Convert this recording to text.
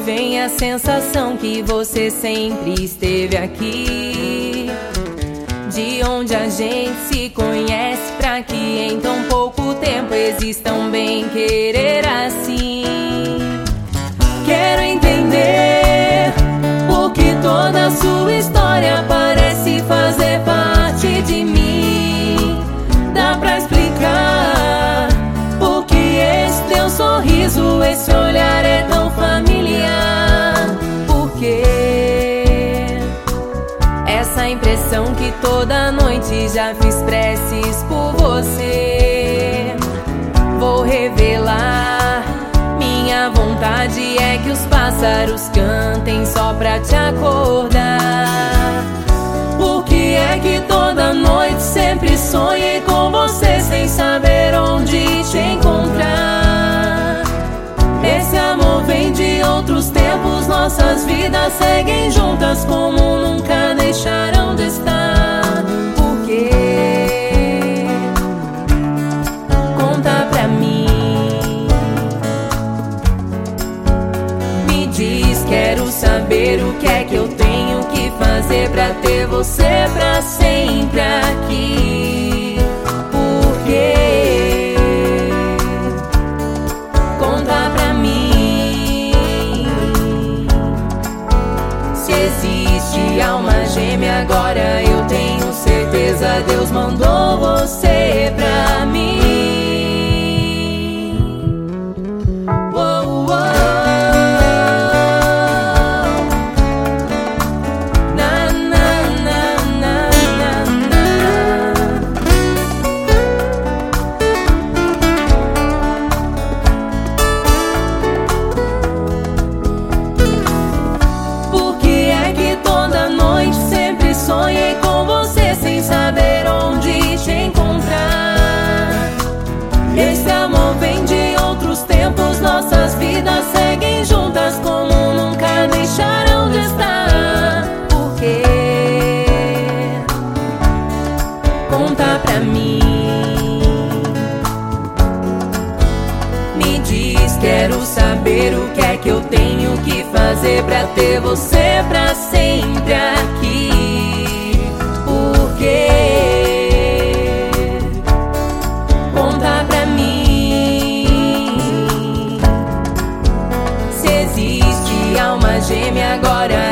vem a sensação que você sempre esteve aqui, de onde a gente se conhece, pra que em tão pouco tempo exista um bem querer assim. Quero entender por que toda a sua história parece fazer parte de mim. Dá pra explicar por que esse teu sorriso, esse olhar é tão familiar? Por quê? Essa impressão que toda noite já fiz preces por você. Vou revelar, minha vontade é que os pássaros cantem só pra te acordar. Por que é que toda noite sempre sonhei com você, sem saber onde te encontrar? Esse amor vem de outros tempos, nossas vidas seguem juntas como nunca deixaram de estar. Por quê? Conta pra mim. Me diz, quero saber o que é que eu tenho que fazer pra ter você pra sempre aqui. Por quê? Conta pra mim. Se existe alma gêmea, agora eu tenho certeza, Deus mandou você pra mim. Sonhei com você sem saber onde te encontrar. Esse amor vem de outros tempos, nossas vidas seguem juntas como nunca deixaram de estar. Por quê? Conta pra mim. Me diz, quero saber o que é que eu tenho que fazer pra ter você pra sempre aqui. Conta pra mim. Se existe alma gêmea, agora